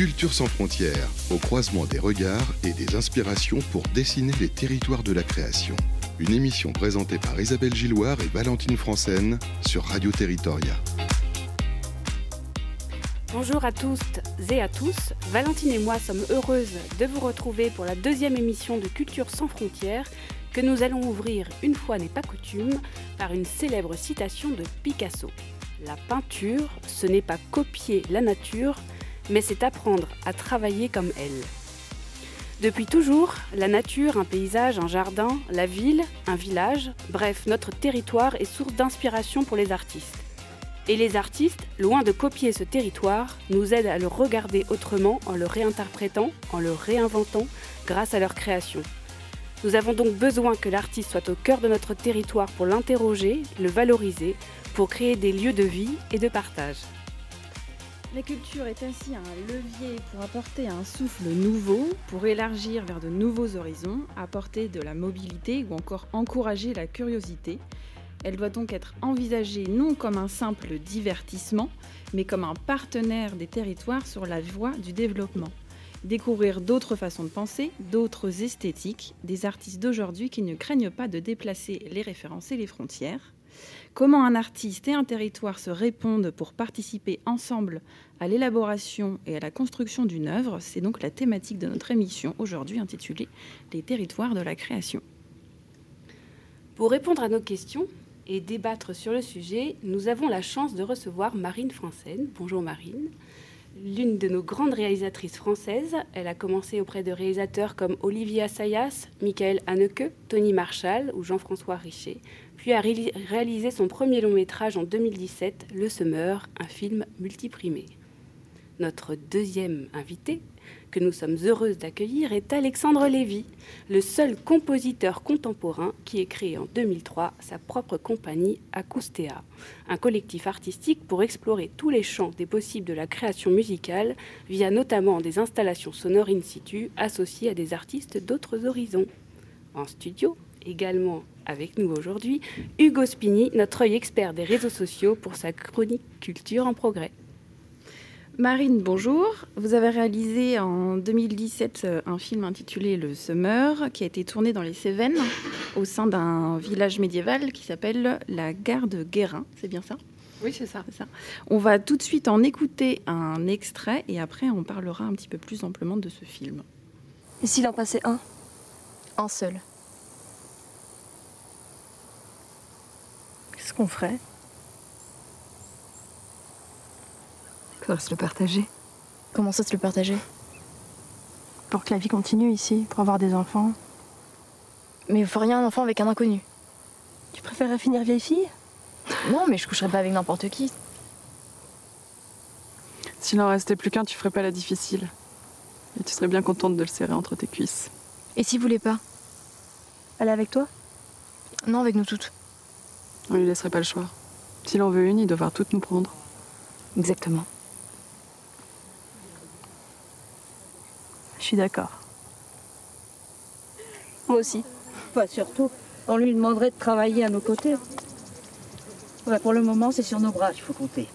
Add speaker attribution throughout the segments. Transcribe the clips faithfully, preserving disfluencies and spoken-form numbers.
Speaker 1: Culture sans frontières, au croisement des regards et des inspirations pour dessiner les territoires de la création. Une émission présentée par Isabelle Gilloire et Valentine Francen sur Radio Territoria.
Speaker 2: Bonjour à tous et à tous, Valentine et moi sommes heureuses de vous retrouver pour la deuxième émission de Culture sans frontières que nous allons ouvrir, une fois n'est pas coutume, par une célèbre citation de Picasso. La peinture, ce n'est pas copier la nature, mais c'est apprendre à travailler comme elle. Depuis toujours, la nature, un paysage, un jardin, la ville, un village, bref, notre territoire est source d'inspiration pour les artistes. Et les artistes, loin de copier ce territoire, nous aident à le regarder autrement en le réinterprétant, en le réinventant grâce à leur création. Nous avons donc besoin que l'artiste soit au cœur de notre territoire pour l'interroger, le valoriser, pour créer des lieux de vie et de partage.
Speaker 3: La culture est ainsi un levier pour apporter un souffle nouveau, pour élargir vers de nouveaux horizons, apporter de la mobilité ou encore encourager la curiosité. Elle doit donc être envisagée non comme un simple divertissement, mais comme un partenaire des territoires sur la voie du développement. Découvrir d'autres façons de penser, d'autres esthétiques, des artistes d'aujourd'hui qui ne craignent pas de déplacer les références et les frontières. Comment un artiste et un territoire se répondent pour participer ensemble à l'élaboration et à la construction d'une œuvre, c'est donc la thématique de notre émission aujourd'hui intitulée « Les territoires de la création ».
Speaker 2: Pour répondre à nos questions et débattre sur le sujet, nous avons la chance de recevoir Marine Francen. Bonjour Marine. L'une de nos grandes réalisatrices françaises, elle a commencé auprès de réalisateurs comme Olivier Assayas, Michael Haneke, Tony Marshall ou Jean-François Richer, puis a ré- réalisé son premier long métrage en deux mille dix-sept, Le Semeur, un film multiprimé. Notre deuxième invité, que nous sommes heureuses d'accueillir, est Alexandre Lévy, le seul compositeur contemporain qui ait créé en deux mille trois sa propre compagnie Acoustea, un collectif artistique pour explorer tous les champs des possibles de la création musicale via notamment des installations sonores in situ associées à des artistes d'autres horizons. En studio, également avec nous aujourd'hui, Hugo Spini, notre œil expert des réseaux sociaux pour sa chronique Culture en progrès.
Speaker 3: Marine, bonjour. Vous avez réalisé en deux mille dix-sept un film intitulé Le Semeur, qui a été tourné dans les Cévennes, au sein d'un village médiéval qui s'appelle la gare de Guérin. C'est bien ça ?
Speaker 4: Oui, c'est ça.
Speaker 3: c'est ça. On va tout de suite en écouter un extrait et après on parlera un petit peu plus amplement de ce film.
Speaker 5: Et s'il en passait un ? Un seul. Qu'est-ce qu'on ferait ?
Speaker 6: Il faudrait se le partager.
Speaker 5: Comment ça se le partager ?
Speaker 6: Pour que la vie continue ici, pour avoir des enfants.
Speaker 5: Mais vous feriez un enfant avec un inconnu.
Speaker 6: Tu préférerais finir vieille fille ?
Speaker 5: Non, mais je coucherais pas avec n'importe qui.
Speaker 4: S'il en restait plus qu'un, tu ferais pas la difficile. Et tu serais bien contente de le serrer entre tes cuisses.
Speaker 5: Et s'il voulait pas ?
Speaker 6: Elle est avec toi ?
Speaker 5: Non, avec nous toutes.
Speaker 4: On lui laisserait pas le choix. S'il en veut une, il devra toutes nous prendre.
Speaker 5: Exactement.
Speaker 6: Je suis d'accord.
Speaker 7: Moi aussi. Pas surtout, on lui demanderait de travailler à nos côtés. Ouais, pour le moment, c'est sur nos bras qu'il faut compter.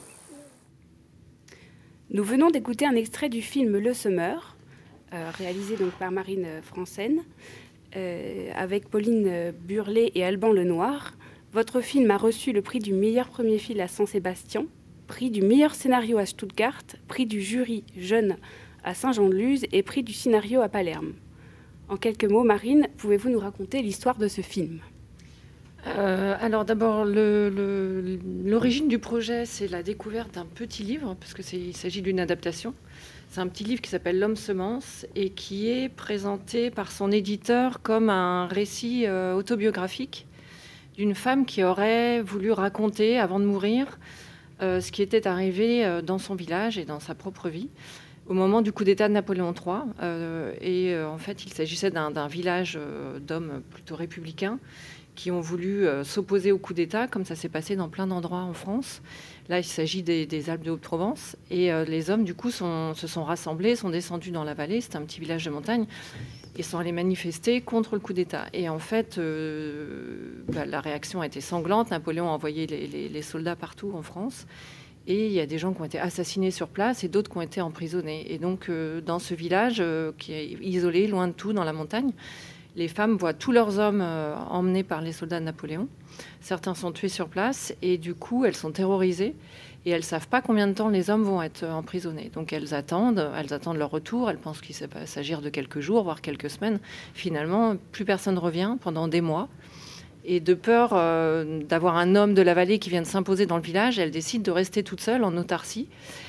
Speaker 2: Nous venons d'écouter un extrait du film Le Semeur, euh, réalisé donc par Marine Francen, euh, avec Pauline Burlet et Alban Lenoir. Votre film a reçu le prix du meilleur premier film à Saint-Sébastien, prix du meilleur scénario à Stuttgart, prix du jury jeune à Saint-Jean-de-Luz et prix du scénario à Palerme. En quelques mots, Marine, pouvez-vous nous raconter l'histoire de ce film ?
Speaker 8: Euh, alors d'abord, le, le, l'origine du projet, c'est la découverte d'un petit livre, parce qu'il s'agit d'une adaptation. C'est un petit livre qui s'appelle L'Homme Semence et qui est présenté par son éditeur comme un récit euh, autobiographique d'une femme qui aurait voulu raconter, avant de mourir, euh, ce qui était arrivé euh, dans son village et dans sa propre vie, au moment du coup d'État de Napoléon trois. Euh, et euh, en fait, il s'agissait d'un, d'un village euh, d'hommes plutôt républicains qui ont voulu euh, s'opposer au coup d'État, comme ça s'est passé dans plein d'endroits en France. Là, il s'agit des, des Alpes de Haute-Provence. Et euh, les hommes, du coup, sont, se sont rassemblés, sont descendus dans la vallée. C'est un petit village de montagne. Et sont allés manifester contre le coup d'État. Et en fait, euh, bah, la réaction a été sanglante. Napoléon a envoyé les, les, les soldats partout en France. Et il y a des gens qui ont été assassinés sur place et d'autres qui ont été emprisonnés. Et donc, euh, dans ce village euh, qui est isolé, loin de tout, dans la montagne, les femmes voient tous leurs hommes euh, emmenés par les soldats de Napoléon. Certains sont tués sur place et du coup, elles sont terrorisées et elles ne savent pas combien de temps les hommes vont être emprisonnés. Donc, elles attendent, elles attendent leur retour. Elles pensent qu'il va s'agir de quelques jours, voire quelques semaines. Finalement, plus personne ne revient pendant des mois. Et de peur euh, d'avoir un homme de la vallée qui vient de s'imposer dans le village, elle décide de rester toute seule en autarcie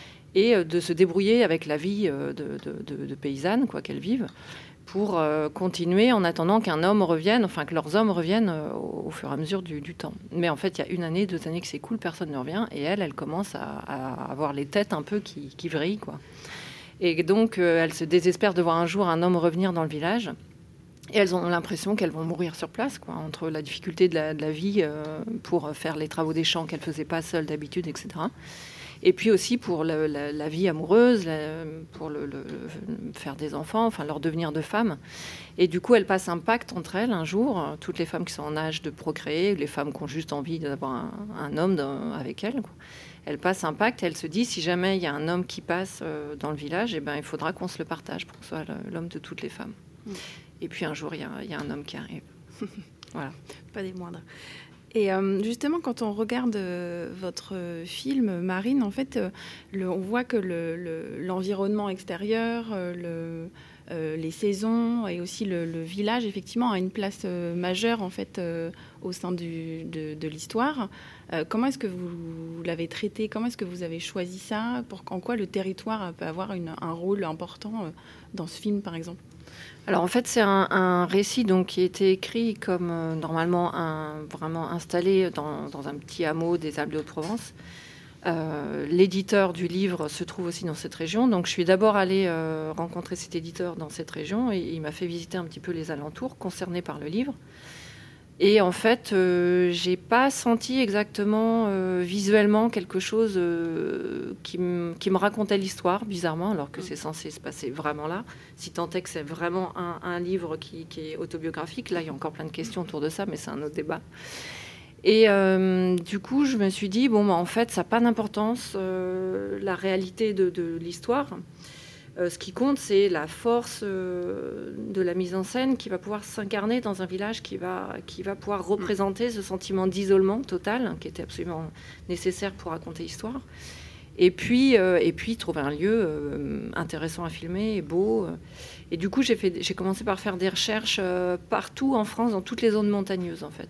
Speaker 8: et euh, de se débrouiller avec la vie euh, de, de, de, de paysanne, quoi qu'elle vive, pour euh, continuer en attendant qu'un homme revienne, enfin que leurs hommes reviennent euh, au, au fur et à mesure du, du temps. Mais en fait, il y a une année, deux années que c'est cool, personne ne revient, et elle, elle commence à, à avoir les têtes un peu qui, qui vrillent, quoi. Et donc, euh, elle se désespère de voir un jour un homme revenir dans le village. Et elles ont l'impression qu'elles vont mourir sur place, quoi, entre la difficulté de la, de la vie euh, pour faire les travaux des champs qu'elles ne faisaient pas seules d'habitude, et cetera. Et puis aussi pour le, la, la vie amoureuse, la, pour le, le, le, faire des enfants, enfin leur devenir de femmes. Et du coup, elles passent un pacte entre elles un jour, toutes les femmes qui sont en âge de procréer, les femmes qui ont juste envie d'avoir un, un homme dans, avec elles, quoi. Elles passent un pacte et elles se disent, si jamais il y a un homme qui passe euh, dans le village, eh ben, il faudra qu'on se le partage pour que ce soit l'homme de toutes les femmes. Mmh. Et puis un jour, il y, y a un homme qui arrive. Voilà.
Speaker 3: Pas des moindres. Et euh, justement, quand on regarde euh, votre film, Marine, en fait, euh, le, on voit que le, le, l'environnement extérieur, euh, le, euh, les saisons et aussi le, le village, effectivement, a une place euh, majeure, en fait, euh, au sein du, de, de l'histoire. Euh, comment est-ce que vous l'avez traité ? Comment est-ce que vous avez choisi ça ? Pour, en quoi le territoire peut avoir une, un rôle important euh, dans ce film, par exemple ?
Speaker 8: Alors en fait, c'est un, un récit donc, qui a été écrit comme euh, normalement un, vraiment installé dans, dans un petit hameau des Alpes de Haute-Provence. Euh, l'éditeur du livre se trouve aussi dans cette région. Donc je suis d'abord allée euh, rencontrer cet éditeur dans cette région et il m'a fait visiter un petit peu les alentours concernés par le livre. Et en fait, euh, j'ai pas senti exactement euh, visuellement quelque chose euh, qui, m- qui me racontait l'histoire, bizarrement, alors que c'est censé se passer vraiment là. Si tant est que c'est vraiment un, un livre qui, qui est autobiographique, là, il y a encore plein de questions autour de ça, mais c'est un autre débat. Et euh, du coup, je me suis dit, bon, bah, en fait, ça n'a pas d'importance, euh, la réalité de, de l'histoire. Euh, ce qui compte, c'est la force euh, de la mise en scène qui va pouvoir s'incarner dans un village qui va, qui va pouvoir représenter ce sentiment d'isolement total qui était absolument nécessaire pour raconter l'histoire. Et puis, euh, et puis trouver un lieu euh, intéressant à filmer et beau. Et du coup, j'ai, fait, j'ai commencé par faire des recherches euh, partout en France, dans toutes les zones montagneuses, en fait.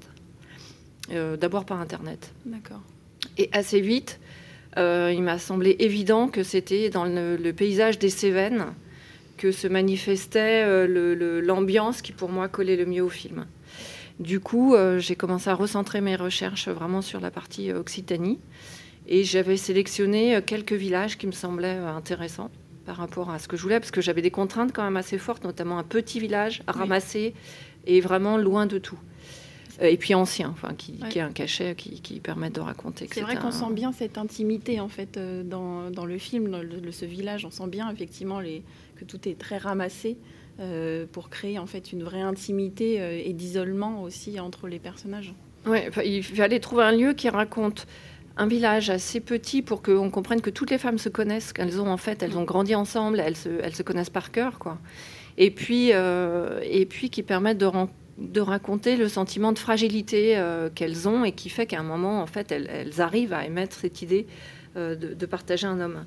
Speaker 8: Euh, d'abord par Internet.
Speaker 3: D'accord.
Speaker 8: Et assez vite... Euh, il m'a semblé évident que c'était dans le, le paysage des Cévennes que se manifestait euh, le, le, l'ambiance qui, pour moi, collait le mieux au film. Du coup, euh, j'ai commencé à recentrer mes recherches vraiment sur la partie euh, Occitanie. Et j'avais sélectionné euh, quelques villages qui me semblaient euh, intéressants par rapport à ce que je voulais, parce que j'avais des contraintes quand même assez fortes, notamment un petit village ramassé oui. et vraiment loin de tout. Et puis ancien, enfin, qui, ouais. qui est un cachet qui, qui permet de raconter. Que
Speaker 3: c'est, c'est vrai
Speaker 8: un...
Speaker 3: qu'on sent bien cette intimité en fait euh, dans, dans le film, dans le, ce village. On sent bien effectivement les, que tout est très ramassé euh, pour créer en fait une vraie intimité euh, et d'isolement aussi entre les personnages.
Speaker 8: Ouais, il fallait trouver un lieu qui raconte un village assez petit pour qu'on comprenne que toutes les femmes se connaissent, qu'elles ont en fait, elles ont grandi ensemble, elles se, elles se connaissent par cœur, quoi. Et puis, euh, et puis qui permettent de rencontrer de raconter le sentiment de fragilité euh, qu'elles ont et qui fait qu'à un moment, en fait, elles, elles arrivent à émettre cette idée euh, de, de partager un homme.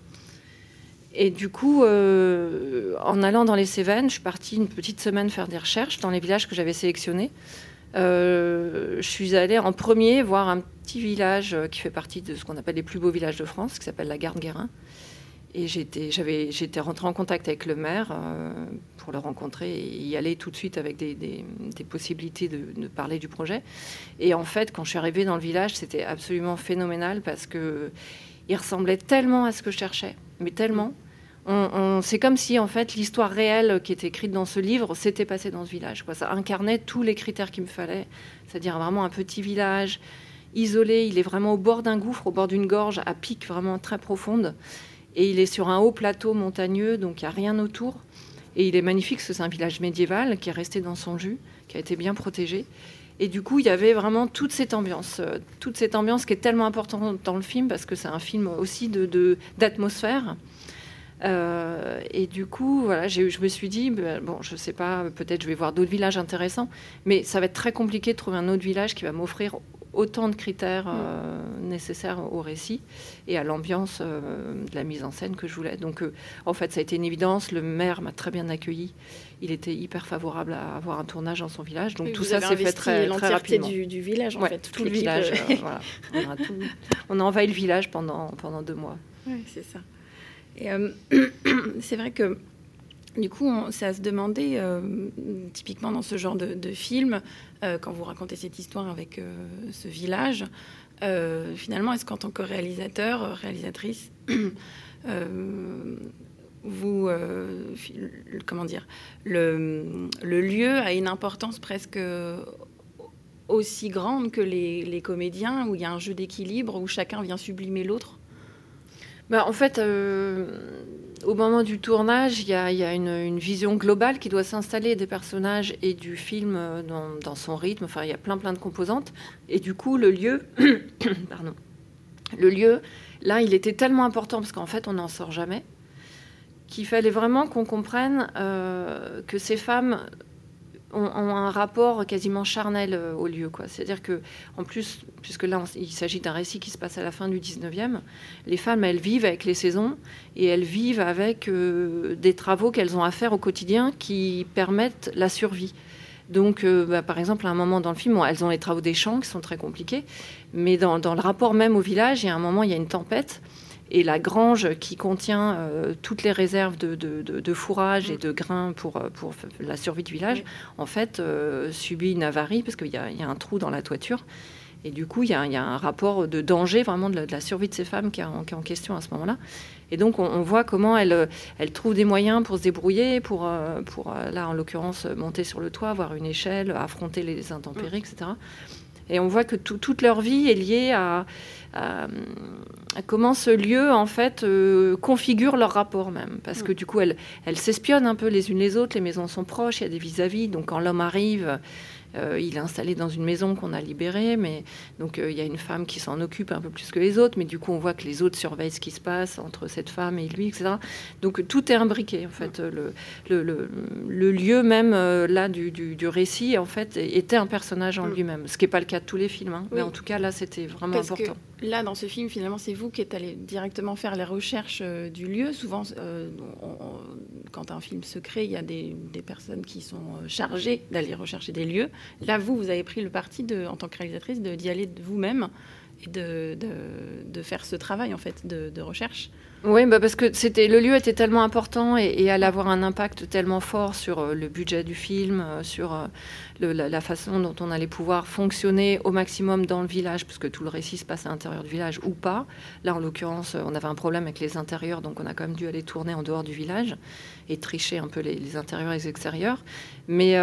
Speaker 8: Et du coup, euh, en allant dans les Cévennes, je suis partie une petite semaine faire des recherches dans les villages que j'avais sélectionnés. Euh, je suis allée en premier voir un petit village qui fait partie de ce qu'on appelle les plus beaux villages de France, qui s'appelle la Garde-Guérin. Et j'étais, j'avais, j'étais rentrée en contact avec le maire euh, pour le rencontrer et y aller tout de suite avec des, des, des possibilités de, de parler du projet. Et en fait, quand je suis arrivée dans le village, c'était absolument phénoménal parce qu'il ressemblait tellement à ce que je cherchais, mais tellement. On, on, c'est comme si, en fait, l'histoire réelle qui était écrite dans ce livre s'était passée dans ce village, quoi. Ça incarnait tous les critères qu'il me fallait, c'est-à-dire vraiment un petit village isolé. Il est vraiment au bord d'un gouffre, au bord d'une gorge à pic vraiment très profonde. Et il est sur un haut plateau montagneux, donc il n'y a rien autour. Et il est magnifique, parce que c'est un village médiéval qui est resté dans son jus, qui a été bien protégé. Et du coup, il y avait vraiment toute cette ambiance, euh, toute cette ambiance qui est tellement importante dans le film, parce que c'est un film aussi de, de, d'atmosphère. Euh, et du coup, voilà, j'ai, je me suis dit, ben, bon, je sais pas, peut-être je vais voir d'autres villages intéressants, mais ça va être très compliqué de trouver un autre village qui va m'offrir autant de critères euh, nécessaires au récit et à l'ambiance euh, de la mise en scène que je voulais. Donc, euh, en fait, ça a été une évidence. Le maire m'a très bien accueilli. Il était hyper favorable à avoir un tournage dans son village. Donc,
Speaker 3: oui,
Speaker 8: tout ça s'est fait très, très rapidement.
Speaker 3: Du, du village, en
Speaker 8: ouais,
Speaker 3: fait.
Speaker 8: Tout le village. Euh, voilà. on, a tout, on a envahi le village pendant, pendant deux mois.
Speaker 3: Oui, c'est ça. Et euh, c'est vrai que du coup, on, c'est à se demander, euh, typiquement dans ce genre de, de film, euh, quand vous racontez cette histoire avec euh, ce village, euh, finalement, est-ce qu'en tant que réalisateur, réalisatrice, euh, vous, euh, comment dire, le, le lieu a une importance presque aussi grande que les, les comédiens, où il y a un jeu d'équilibre, où chacun vient sublimer l'autre?
Speaker 8: Bah, en fait, euh, au moment du tournage, il y a, y a une, une vision globale qui doit s'installer des personnages et du film dans, dans son rythme. Enfin, il y a plein, plein de composantes. Et du coup, le lieu, pardon, le lieu, là, il était tellement important parce qu'en fait, on n'en sort jamais, qu'il fallait vraiment qu'on comprenne euh, que ces femmes ont, ont un rapport quasiment charnel au lieu, quoi. C'est-à-dire que, en plus, puisque là, on, il s'agit d'un récit qui se passe à la fin du dix-neuvième, les femmes, elles vivent avec les saisons et elles vivent avec euh, des travaux qu'elles ont à faire au quotidien qui permettent la survie. Donc, euh, bah, par exemple, à un moment dans le film, bon, elles ont les travaux des champs qui sont très compliqués, mais dans, dans le rapport même au village, il y a un moment, il y a une tempête. Et la grange qui contient euh, toutes les réserves de, de, de, de fourrage et de grains pour, pour la survie du village, oui. en fait, euh, subit une avarie parce qu'il y a, il y a un trou dans la toiture. Et du coup, il y a, il y a un rapport de danger vraiment de la, de la survie de ces femmes qui est en, qui est en question à ce moment-là. Et donc, on, on voit comment elles, elles trouvent des moyens pour se débrouiller, pour, pour, là, en l'occurrence, monter sur le toit, avoir une échelle, affronter les intempéries, et cetera. Et on voit que tout, toute leur vie est liée à, à, à comment ce lieu, en fait, euh, configure leur rapport même. Parce que du coup, elles, elles s'espionnent un peu les unes les autres, les maisons sont proches, il y a des vis-à-vis. Donc quand l'homme arrive, euh, il est installé dans une maison qu'on a libérée, mais donc euh, il y a une femme qui s'en occupe un peu plus que les autres, mais du coup, on voit que les autres surveillent ce qui se passe entre cette femme et lui, et cetera. Donc tout est imbriqué, en fait. Le, le, le, le lieu même, euh, là, du, du, du récit, en fait, était un personnage en lui-même. Ce qui n'est pas le cas de tous les films, hein. Oui. Mais en tout cas, là, c'était vraiment
Speaker 3: Parce
Speaker 8: important.
Speaker 3: Que là, dans ce film, finalement, c'est vous qui êtes allé directement faire les recherches euh, du lieu. Souvent, euh, on, on, quand un film se crée, il y a des, des personnes qui sont chargées d'aller rechercher des lieux. Là, vous, vous avez pris le parti, de, en tant que réalisatrice, de, d'y aller de vous-même et de, de, de faire ce travail, en fait, de, de recherche.
Speaker 8: Oui, bah parce que c'était, le lieu était tellement important et, et allait avoir un impact tellement fort sur euh, le budget du film, euh, sur euh, le, la, la façon dont on allait pouvoir fonctionner au maximum dans le village, parce que tout le récit se passe à l'intérieur du village ou pas. Là, en l'occurrence, on avait un problème avec les intérieurs, donc on a quand même dû aller tourner en dehors du village et tricher un peu les, les intérieurs et les extérieurs. Mais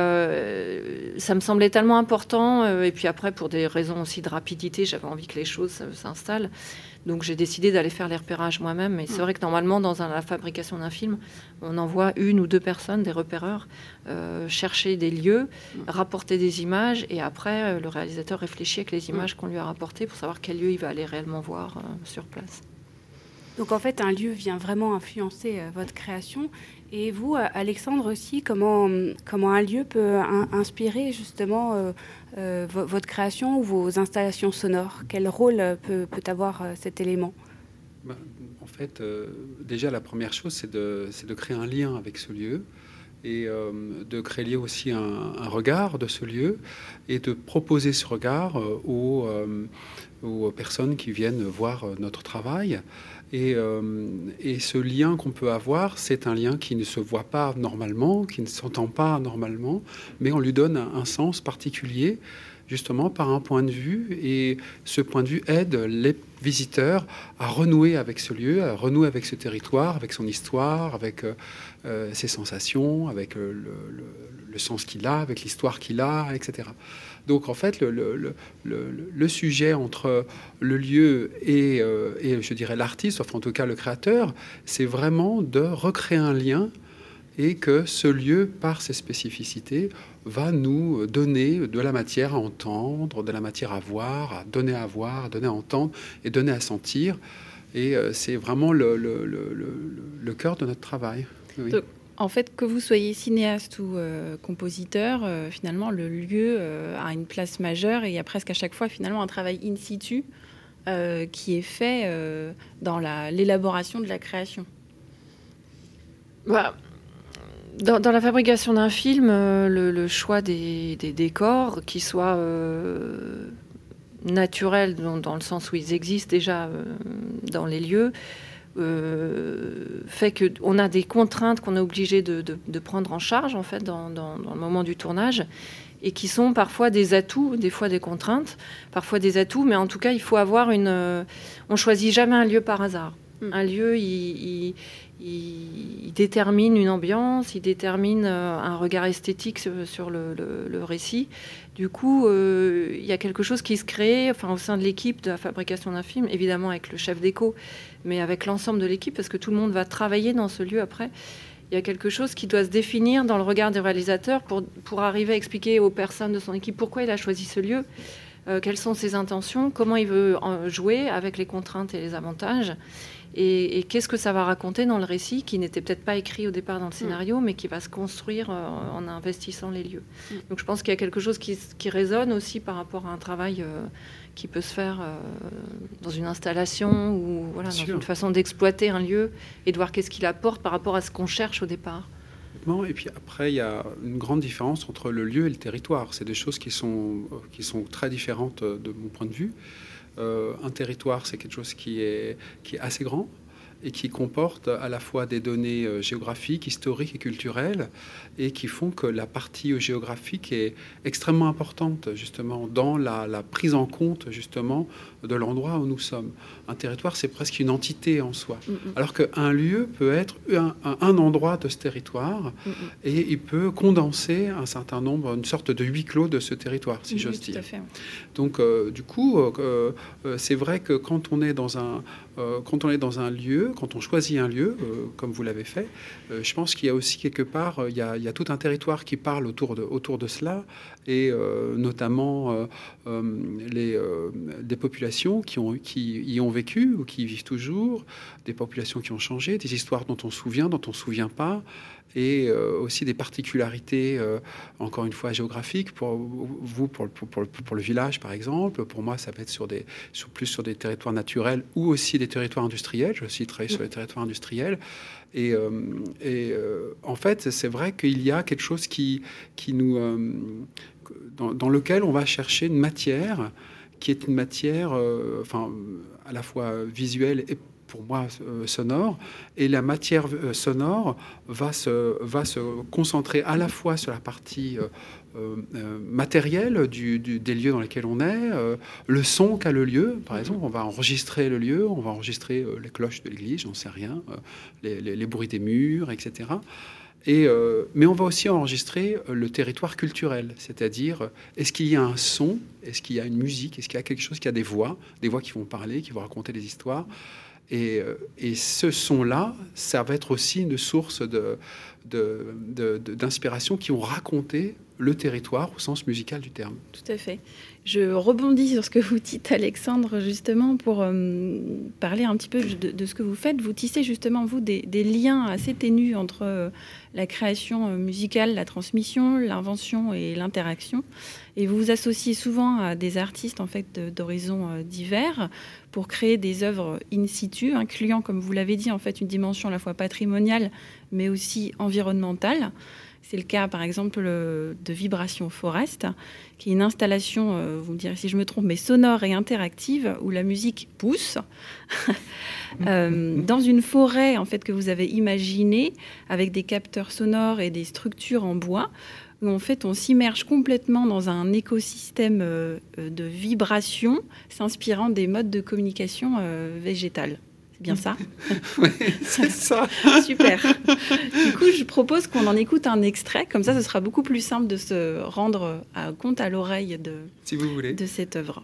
Speaker 8: euh, ça me semblait tellement important, euh, et puis après, pour des raisons aussi de rapidité, j'avais envie que les choses euh, s'installent. Donc j'ai décidé d'aller faire les repérages moi-même. Et c'est vrai que normalement, dans un, la fabrication d'un film, on envoie une ou deux personnes, des repéreurs, euh, chercher des lieux, rapporter des images, et après, euh, le réalisateur réfléchit avec les images qu'on lui a rapportées pour savoir quel lieu il va aller réellement voir euh, sur place.
Speaker 2: Donc en fait, un lieu vient vraiment influencer euh, votre création. Et vous, Alexandre aussi, comment, comment un lieu peut in- inspirer justement euh, euh, v- votre création ou vos installations sonores? Quel rôle peut, peut avoir euh, cet élément?
Speaker 9: Ben, en fait, euh, déjà la première chose, c'est de, c'est de créer un lien avec ce lieu et euh, de créer aussi un, un regard de ce lieu et de proposer ce regard euh, aux, euh, aux personnes qui viennent voir notre travail. Et, euh, et ce lien qu'on peut avoir, c'est un lien qui ne se voit pas normalement, qui ne s'entend pas normalement, mais on lui donne un, un sens particulier, justement par un point de vue. Et ce point de vue aide les visiteurs à renouer avec ce lieu, à renouer avec ce territoire, avec son histoire, avec euh, ses sensations, avec le, le, le sens qu'il a, avec l'histoire qu'il a, et cetera. Donc en fait, le, le, le, le, le sujet entre le lieu et, euh, et, je dirais, l'artiste, enfin en tout cas le créateur, c'est vraiment de recréer un lien et que ce lieu, par ses spécificités, va nous donner de la matière à entendre, de la matière à voir, à donner à voir, à donner à entendre et donner à sentir. Et euh, c'est vraiment le, le, le, le, le cœur de notre travail. Oui.
Speaker 3: Donc, en fait, que vous soyez cinéaste ou euh, compositeur, euh, finalement, le lieu euh, a une place majeure et il y a presque à chaque fois, finalement, un travail in situ euh, qui est fait euh, dans la, l'élaboration de la création.
Speaker 8: Bah, dans, dans la fabrication d'un film, euh, le, le choix des, des décors, qui soient euh, naturels dans, dans le sens où ils existent déjà euh, dans les lieux, euh, fait qu'on a des contraintes qu'on est obligé de, de, de prendre en charge en fait dans, dans, dans le moment du tournage, et qui sont parfois des atouts, des fois des contraintes, parfois des atouts, mais en tout cas il faut avoir une. Euh, on choisit jamais un lieu par hasard. Mmh. Un lieu, il, il Il, il détermine une ambiance, il détermine euh, un regard esthétique sur, sur le, le, le récit. Du coup, euh, il y a quelque chose qui se crée enfin, au sein de l'équipe de la fabrication d'un film, évidemment avec le chef déco, mais avec l'ensemble de l'équipe, parce que tout le monde va travailler dans ce lieu après. Il y a quelque chose qui doit se définir dans le regard du réalisateur pour, pour arriver à expliquer aux personnes de son équipe pourquoi il a choisi ce lieu, euh, quelles sont ses intentions, comment il veut en jouer avec les contraintes et les avantages. Et, et qu'est-ce que ça va raconter dans le récit qui n'était peut-être pas écrit au départ dans le scénario, mmh. mais qui va se construire euh, en investissant les lieux. Mmh. Donc je pense qu'il y a quelque chose qui, qui résonne aussi par rapport à un travail euh, qui peut se faire euh, dans une installation ou voilà, dans une façon d'exploiter un lieu et de voir qu'est-ce qu'il apporte par rapport à ce qu'on cherche au départ.
Speaker 9: Et puis après, il y a une grande différence entre le lieu et le territoire. C'est des choses qui sont, qui sont très différentes de mon point de vue. Euh, un territoire, c'est quelque chose qui est, qui est assez grand et qui comporte à la fois des données euh, géographiques, historiques et culturelles, et qui font que la partie géographique est extrêmement importante, justement, dans la, la prise en compte, justement, de l'endroit où nous sommes. Un territoire, c'est presque une entité en soi. Mm-hmm. Alors qu'un lieu peut être un, un, un endroit de ce territoire, mm-hmm. et il peut condenser un certain nombre, une sorte de huis clos de ce territoire, si mm-hmm, j'ose dire. Tout à fait. Donc, euh, du coup, euh, euh, c'est vrai que quand on est dans un, euh, quand on est dans un lieu, quand on choisit un lieu, euh, comme vous l'avez fait, euh, je pense qu'il y a aussi quelque part, euh, il y a, il y a tout un territoire qui parle autour de, autour de cela, et euh, notamment euh, euh, les, euh, des populations qui, ont, qui y ont vécu ou qui y vivent toujours, des populations qui ont changé, des histoires dont on se souvient, dont on ne se souvient pas, et euh, aussi des particularités, euh, encore une fois, géographiques. Pour vous, pour le, pour, pour, pour le village, par exemple. Pour moi, ça peut être sur des, sur, plus sur des territoires naturels ou aussi des territoires industriels. Je aussi travaillé sur les territoires industriels. Et, euh, et euh, en fait, c'est vrai qu'il y a quelque chose qui, qui nous, euh, dans, dans lequel on va chercher une matière qui est une matière, euh, enfin, à la fois visuelle et pour moi, euh, sonore, et la matière euh, sonore va se, va se concentrer à la fois sur la partie euh, euh, matérielle du, du, des lieux dans lesquels on est, euh, le son qu'a le lieu, par exemple, on va enregistrer le lieu, on va enregistrer euh, les cloches de l'église, j'en sais rien, euh, les, les, les bruits des murs, et cetera. Et, euh, mais on va aussi enregistrer le territoire culturel, c'est-à-dire, est-ce qu'il y a un son, est-ce qu'il y a une musique, est-ce qu'il y a quelque chose qui a des voix, des voix qui vont parler, qui vont raconter des histoires. Et, et ce son-là, ça va être aussi une source de, de, de, de, d'inspiration qui vont raconter le territoire au sens musical du terme.
Speaker 3: Tout à fait. Je rebondis sur ce que vous dites, Alexandre, justement, pour euh, parler un petit peu de, de ce que vous faites. Vous tissez justement, vous, des, des liens assez ténus entre euh, la création musicale, la transmission, l'invention et l'interaction. Et vous vous associez souvent à des artistes, en fait, de, d'horizons euh, divers pour créer des œuvres in situ, incluant, comme vous l'avez dit, en fait, une dimension à la fois patrimoniale, mais aussi environnementale. C'est le cas, par exemple, de Vibration Forest, qui est une installation, euh, vous me direz si je me trompe, mais sonore et interactive, où la musique pousse euh, dans une forêt en fait, que vous avez imaginée, avec des capteurs sonores et des structures en bois, où en fait, on s'immerge complètement dans un écosystème euh, de vibrations, s'inspirant des modes de communication euh, végétales. Bien ça.
Speaker 9: Oui, c'est ça.
Speaker 3: Super. Du coup, je propose qu'on en écoute un extrait. Comme ça, ce sera beaucoup plus simple de se rendre à, compte à l'oreille de,
Speaker 9: si vous voulez.
Speaker 3: de cette œuvre.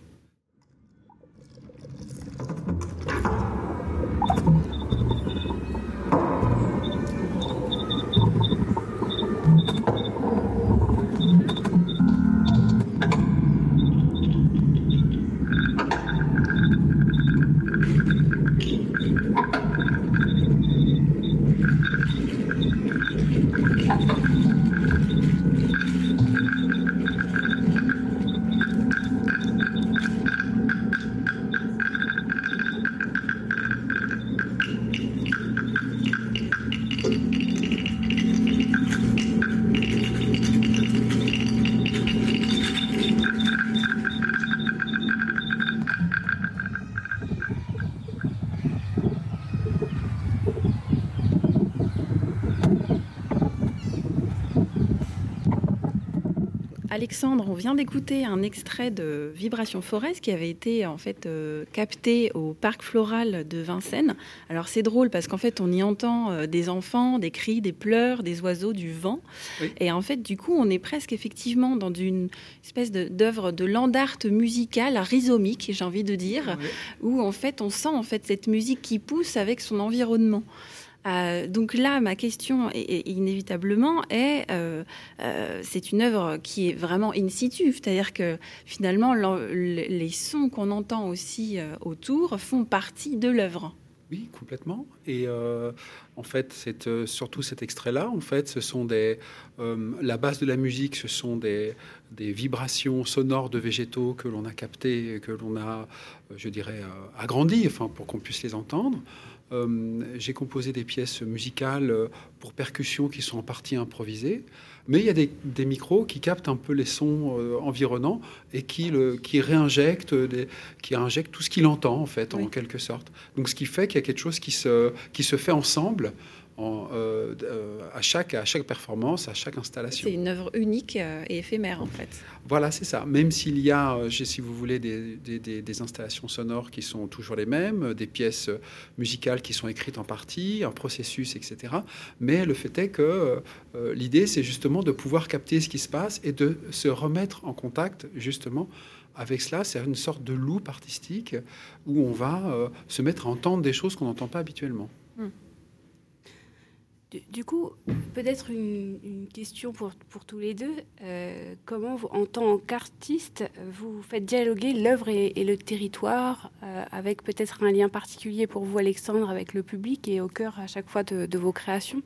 Speaker 3: Alexandre, on vient d'écouter un extrait de Vibration Forest qui avait été en fait euh, capté au parc floral de Vincennes. Alors c'est drôle parce qu'en fait on y entend euh, des enfants, des cris, des pleurs, des oiseaux, du vent. Oui. Et en fait du coup on est presque effectivement dans une espèce de, d'œuvre de land art musicale rhizomique, j'ai envie de dire, oui. Où en fait on sent en fait cette musique qui pousse avec son environnement. Euh, donc là, ma question, est, est, inévitablement, est euh, euh, c'est une œuvre qui est vraiment in situ, c'est-à-dire que finalement, les sons qu'on entend aussi euh, autour font partie de l'œuvre.
Speaker 9: Oui, complètement. Et euh, en fait, c'est euh, surtout cet extrait-là, en fait, ce sont des euh, la base de la musique, ce sont des, des vibrations sonores de végétaux que l'on a captées, que l'on a, je dirais, euh, agrandies, enfin, pour qu'on puisse les entendre. Euh, j'ai composé des pièces musicales pour percussion qui sont en partie improvisées, mais il y a des, des micros qui captent un peu les sons euh, environnants et qui, le, qui réinjectent, des, qui injectent tout ce qu'il entend en fait, oui. En quelque sorte. Donc ce qui fait qu'il y a quelque chose qui se, qui se fait ensemble en, euh, euh, à, chaque, à chaque performance, à chaque installation.
Speaker 3: C'est une œuvre unique et éphémère en fait.
Speaker 9: Voilà, c'est ça. Même s'il y a, si vous voulez, des, des, des installations sonores qui sont toujours les mêmes, des pièces musicales qui sont écrites en partie, un processus, et cetera. Mais le fait est que euh, l'idée, c'est justement de pouvoir capter ce qui se passe et de se remettre en contact, justement, avec cela. C'est une sorte de loupe artistique où on va euh, se mettre à entendre des choses qu'on n'entend pas habituellement.
Speaker 2: Hum. Du, du coup, peut-être une, une question pour, pour tous les deux. Euh, comment, vous, en tant qu'artiste, vous faites dialoguer l'œuvre et, et le territoire, euh, avec peut-être un lien particulier pour vous, Alexandre, avec le public et au cœur à chaque fois de, de vos créations?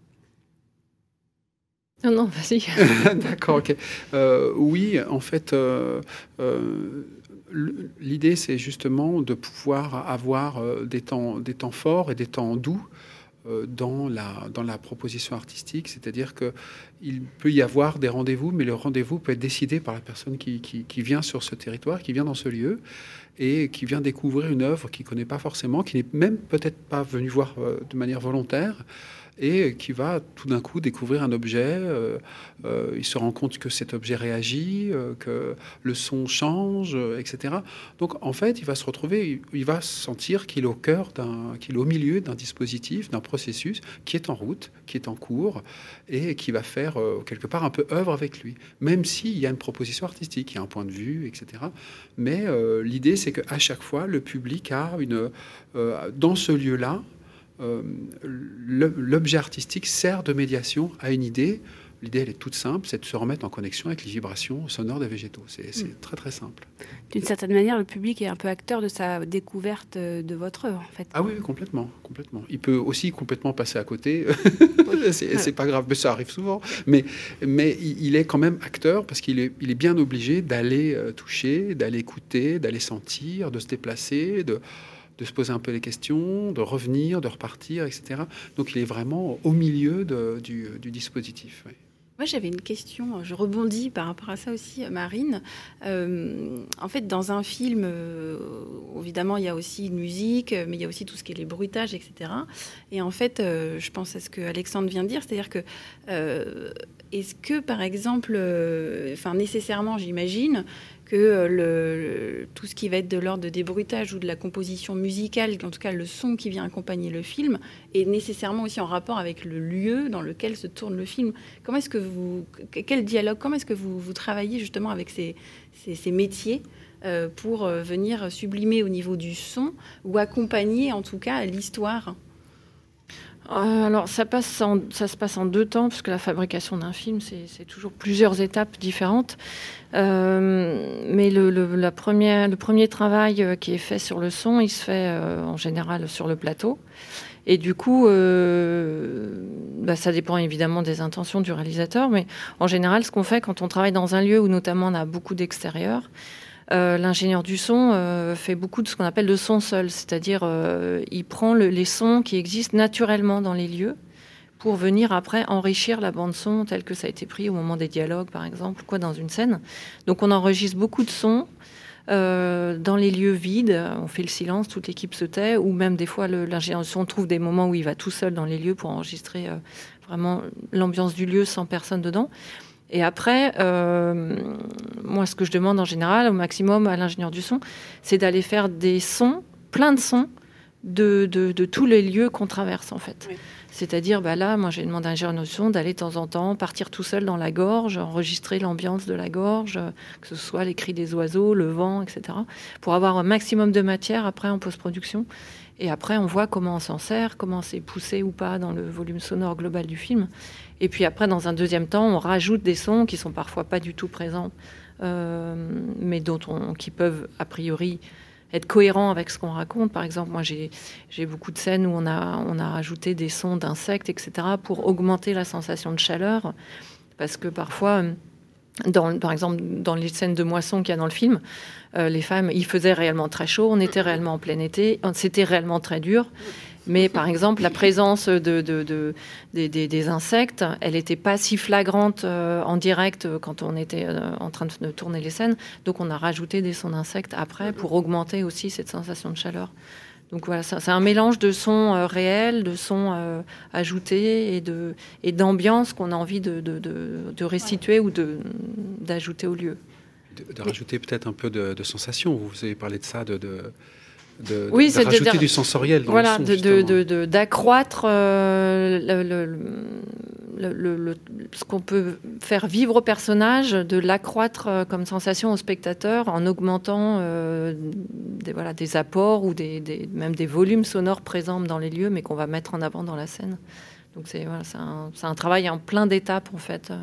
Speaker 8: Non, non, vas-y.
Speaker 9: D'accord, ok. Euh, oui, en fait, euh, euh, l'idée, c'est justement de pouvoir avoir des temps, des temps forts et des temps doux dans la, dans la proposition artistique, c'est-à-dire qu'il peut y avoir des rendez-vous, mais le rendez-vous peut être décidé par la personne qui, qui, qui vient sur ce territoire, qui vient dans ce lieu, et qui vient découvrir une œuvre qu'il ne connaît pas forcément, qui n'est même peut-être pas venu voir de manière volontaire, et qui va tout d'un coup découvrir un objet. Euh, euh, il se rend compte que cet objet réagit, euh, que le son change, euh, et cetera. Donc, en fait, il va se retrouver, il va sentir qu'il est au cœur d'un, qu'il est au milieu d'un dispositif, d'un processus qui est en route, qui est en cours, et qui va faire euh, quelque part un peu œuvre avec lui, même s'il y a une proposition artistique, il y a un point de vue, et cetera. Mais euh, l'idée, c'est qu'à chaque fois, le public a une, euh, dans ce lieu-là, Euh, l'objet artistique sert de médiation à une idée. L'idée, elle est toute simple, c'est de se remettre en connexion avec les vibrations sonores des végétaux. C'est, c'est mmh. très, très simple.
Speaker 2: D'une certaine manière, le public est un peu acteur de sa découverte de votre œuvre, en fait.
Speaker 9: Ah oui, complètement, complètement. Il peut aussi complètement passer à côté. c'est, c'est pas grave, mais ça arrive souvent. Mais, mais il est quand même acteur parce qu'il est, il est bien obligé d'aller toucher, d'aller écouter, d'aller sentir, de se déplacer, de... de se poser un peu les questions, de revenir, de repartir, et cetera. Donc, il est vraiment au milieu de, du, du dispositif. Oui.
Speaker 3: Moi, j'avais une question, je rebondis par rapport à ça aussi, Marine. Euh, en fait, dans un film, euh, évidemment, il y a aussi une musique, mais il y a aussi tout ce qui est les bruitages, et cetera. Et en fait, euh, je pense à ce que Alexandre vient de dire, c'est-à-dire que euh, est-ce que, par exemple, euh, enfin, nécessairement, j'imagine, que le, tout ce qui va être de l'ordre de débruitage ou de la composition musicale, en tout cas le son qui vient accompagner le film, est nécessairement aussi en rapport avec le lieu dans lequel se tourne le film. Comment est-ce que vous, quel dialogue, comment est-ce que vous, vous travaillez justement avec ces, ces, ces métiers euh, pour venir sublimer au niveau du son ou accompagner en tout cas l'histoire ?
Speaker 8: Alors, ça, passe en, ça se passe en deux temps, parce que la fabrication d'un film, c'est, c'est toujours plusieurs étapes différentes. Euh, mais le, le, la première, le premier travail qui est fait sur le son, il se fait euh, en général sur le plateau. Et du coup, euh, bah, ça dépend évidemment des intentions du réalisateur, mais en général, ce qu'on fait quand on travaille dans un lieu où notamment on a beaucoup d'extérieur, Euh, l'ingénieur du son euh, fait beaucoup de ce qu'on appelle le son seul, c'est-à-dire euh, il prend le, les sons qui existent naturellement dans les lieux pour venir après enrichir la bande-son telle que ça a été pris au moment des dialogues, par exemple, quoi, dans une scène. Donc on enregistre beaucoup de sons euh, dans les lieux vides, on fait le silence, toute l'équipe se tait, ou même des fois le, l'ingénieur du son trouve des moments où il va tout seul dans les lieux pour enregistrer euh, vraiment l'ambiance du lieu sans personne dedans. Et après, euh, moi, ce que je demande en général, au maximum à l'ingénieur du son, c'est d'aller faire des sons, plein de sons, de, de, de tous les lieux qu'on traverse, en fait. Oui. C'est-à-dire, bah là, moi, j'ai demandé à l'ingénieur du son d'aller de temps en temps partir tout seul dans la gorge, enregistrer l'ambiance de la gorge, que ce soit les cris des oiseaux, le vent, et cetera, pour avoir un maximum de matière après en post-production. Et après, on voit comment on s'en sert, comment c'est poussé ou pas dans le volume sonore global du film. Et puis après, dans un deuxième temps, on rajoute des sons qui sont parfois pas du tout présents, euh, mais dont on, qui peuvent, a priori, être cohérents avec ce qu'on raconte. Par exemple, moi, j'ai, j'ai beaucoup de scènes où on a, on a rajouté des sons d'insectes, et cetera, pour augmenter la sensation de chaleur. Parce que parfois... Dans, par exemple, dans les scènes de moisson qu'il y a dans le film, euh, les femmes, il faisait réellement très chaud, on était réellement en plein été, c'était réellement très dur. Mais par exemple, la présence de, de, de, de, de, des insectes, elle n'était pas si flagrante euh, en direct quand on était euh, en train de, de tourner les scènes. Donc on a rajouté des sons d'insectes après pour augmenter aussi cette sensation de chaleur. Donc voilà, c'est un mélange de sons euh, réels, de sons euh, ajoutés et, de, et d'ambiance qu'on a envie de, de, de, de restituer ouais. ou de, d'ajouter au lieu.
Speaker 9: De, de rajouter peut-être un peu de, de sensation. Vous avez parlé de ça, de, de, de,
Speaker 8: oui,
Speaker 9: de,
Speaker 8: c'est
Speaker 9: de rajouter
Speaker 8: de,
Speaker 9: du sensoriel dans
Speaker 8: voilà,
Speaker 9: le son.
Speaker 8: Voilà, de, de, de, d'accroître euh, le, le, le, le, le, ce qu'on peut faire vivre au personnage, de l'accroître euh, comme sensation au spectateur en augmentant euh, des, voilà, des apports ou des, des, même des volumes sonores présents dans les lieux, mais qu'on va mettre en avant dans la scène. Donc c'est, voilà, c'est, un, c'est un travail en plein d'étapes, en fait.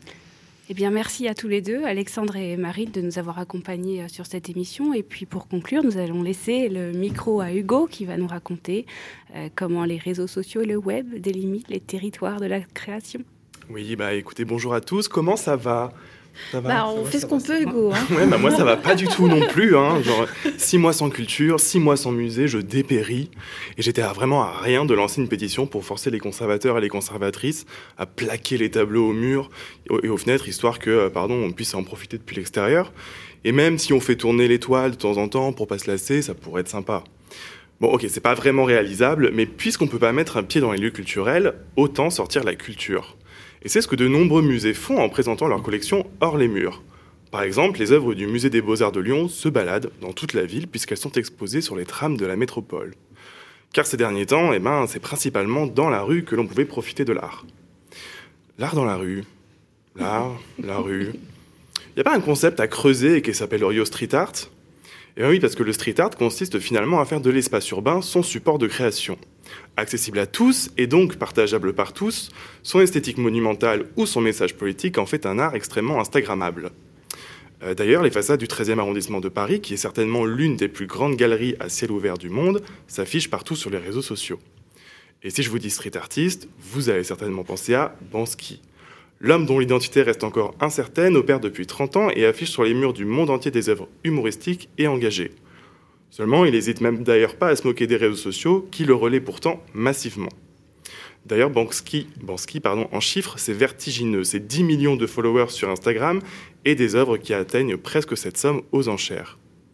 Speaker 2: Eh bien, merci à tous les deux, Alexandre et Marine, de nous avoir accompagnés sur cette émission. Et puis, pour conclure, nous allons laisser le micro à Hugo, qui va nous raconter euh, comment les réseaux sociaux et le web délimitent les territoires de la création.
Speaker 10: Oui, bah écoutez, bonjour à tous. Comment ça va ? Ça va,
Speaker 3: bah, on
Speaker 10: va,
Speaker 3: fait ce qu'on peut, Hugo. Hein.
Speaker 10: Ouais, bah moi, ça va pas du tout non plus. Hein. Genre, six mois sans culture, six mois sans musée, je dépéris. Et j'étais à vraiment à rien de lancer une pétition pour forcer les conservateurs et les conservatrices à plaquer les tableaux au mur et aux fenêtres, histoire que, pardon, on puisse en profiter depuis l'extérieur. Et même si on fait tourner les toiles de temps en temps pour pas se lasser, ça pourrait être sympa. Bon, ok, c'est pas vraiment réalisable, mais puisqu'on peut pas mettre un pied dans les lieux culturels, autant sortir la culture. Et c'est ce que de nombreux musées font en présentant leurs collections hors les murs. Par exemple, les œuvres du Musée des Beaux-Arts de Lyon se baladent dans toute la ville puisqu'elles sont exposées sur les trams de la métropole. Car ces derniers temps, eh ben, c'est principalement dans la rue que l'on pouvait profiter de l'art. L'art dans la rue. L'art, la rue. Il n'y a pas un concept à creuser et qui s'appelle Rio Street Art ? Et oui, parce que le street art consiste finalement à faire de l'espace urbain son support de création. Accessible à tous et donc partageable par tous, son esthétique monumentale ou son message politique en fait un art extrêmement instagrammable. Euh, d'ailleurs, les façades du treizième arrondissement de Paris, qui est certainement l'une des plus grandes galeries à ciel ouvert du monde, s'affichent partout sur les réseaux sociaux. Et si je vous dis street artiste, vous allez certainement penser à Banksy. L'homme dont l'identité reste encore incertaine opère depuis trente ans et affiche sur les murs du monde entier des œuvres humoristiques et engagées. Seulement, il n'hésite même d'ailleurs pas à se moquer des réseaux sociaux, qui le relaient pourtant massivement. D'ailleurs, Banksy, Banksy pardon, en chiffres, c'est vertigineux. C'est dix millions de followers sur Instagram et des œuvres qui atteignent presque cette somme aux enchères.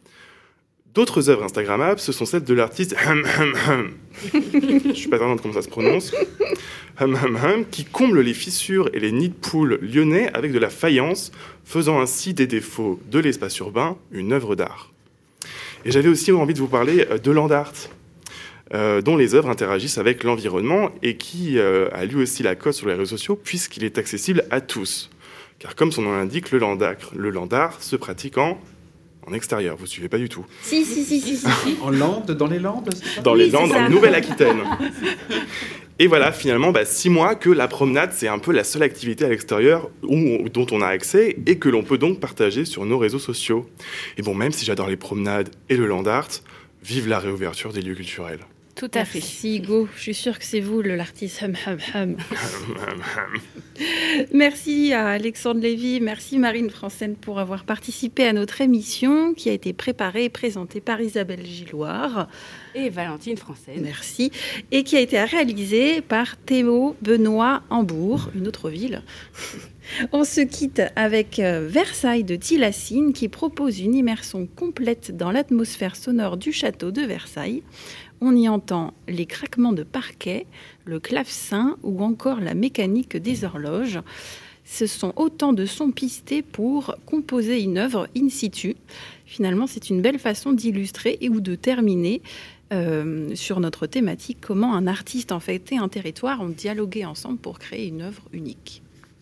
Speaker 10: D'autres œuvres instagrammables, ce sont celles de l'artiste hum, hum, hum. Je ne suis pas certain de comment ça se prononce. Hum, hum, hum, qui comble les fissures et les nids de poules lyonnais avec de la faïence, faisant ainsi des défauts de l'espace urbain une œuvre d'art. Et j'avais aussi envie de vous parler de Land Art, euh, dont les œuvres interagissent avec l'environnement et qui euh, a lui aussi la cote sur les réseaux sociaux puisqu'il est accessible à tous. Car comme son nom l'indique, le land art, le land art se pratique en, en extérieur. Vous ne suivez pas du tout.
Speaker 3: Si, si, si, si. si.
Speaker 9: En Landes, dans les Landes, c'est ça ?
Speaker 10: Dans oui, les Landes, en Nouvelle-Aquitaine. Et voilà, finalement, bah, six mois que la promenade, c'est un peu la seule activité à l'extérieur où, dont on a accès et que l'on peut donc partager sur nos réseaux sociaux. Et bon, même si j'adore les promenades et le land art, vive la réouverture des lieux culturels.
Speaker 3: Tout à fait. Merci Hugo, je suis sûre que c'est vous le l'artiste hum hum hum. Merci à Alexandre Lévy, merci Marine Franceine pour avoir participé à notre émission qui a été préparée et présentée par Isabelle Gilloire
Speaker 2: et Valentine Franceine.
Speaker 3: Merci. Et qui a été réalisée par Théo Benoît Hambourg, une autre ville. On se quitte avec Versailles de Tilassine qui propose une immersion complète dans l'atmosphère sonore du château de Versailles. On y entend les craquements de parquet, le clavecin ou encore la mécanique des horloges. Ce sont autant de sons pistés pour composer une œuvre in situ. Finalement, c'est une belle façon d'illustrer et ou de terminer euh, sur notre thématique comment un artiste en fait et un territoire ont dialogué ensemble pour créer une œuvre unique.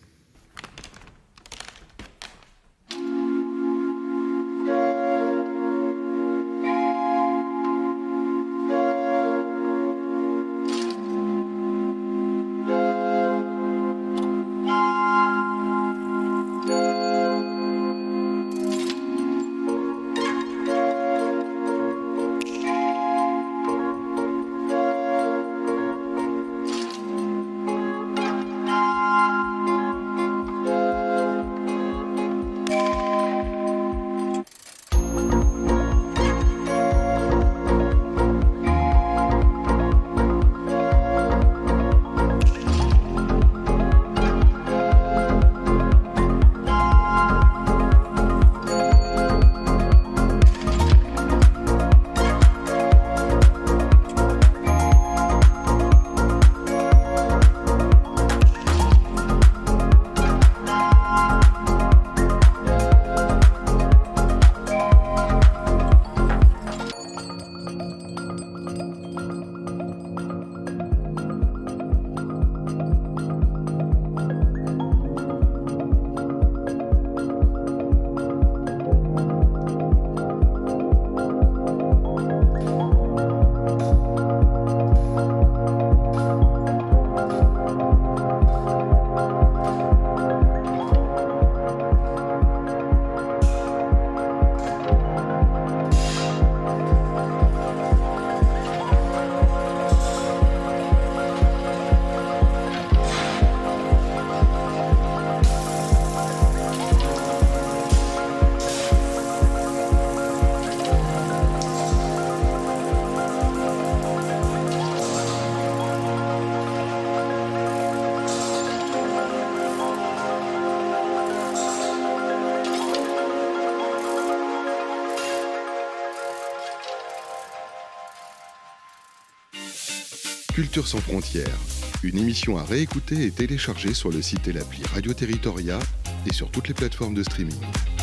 Speaker 1: Culture sans frontières, une émission à réécouter et télécharger sur le site et l'appli Radio Territoria et sur toutes les plateformes de streaming.